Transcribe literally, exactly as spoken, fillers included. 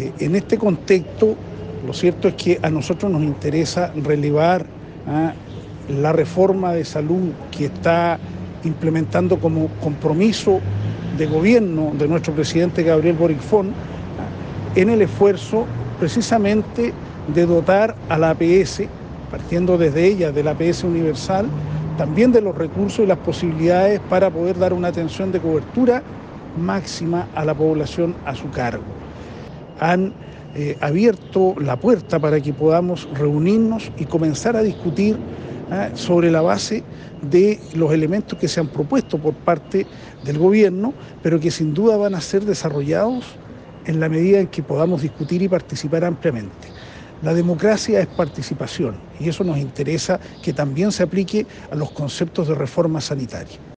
Eh, en este contexto, lo cierto es que a nosotros nos interesa relevar ¿ah? la reforma de salud que está implementando como compromiso de gobierno de nuestro presidente Gabriel Boric Font ¿ah? en el esfuerzo precisamente de dotar a la A P S, partiendo desde ella, de la A P S universal, también de los recursos y las posibilidades para poder dar una atención de cobertura máxima a la población a su cargo. Han eh, abierto la puerta para que podamos reunirnos y comenzar a discutir ¿eh? sobre la base de los elementos que se han propuesto por parte del gobierno, pero que sin duda van a ser desarrollados en la medida en que podamos discutir y participar ampliamente. La democracia es participación y eso nos interesa que también se aplique a los conceptos de reforma sanitaria.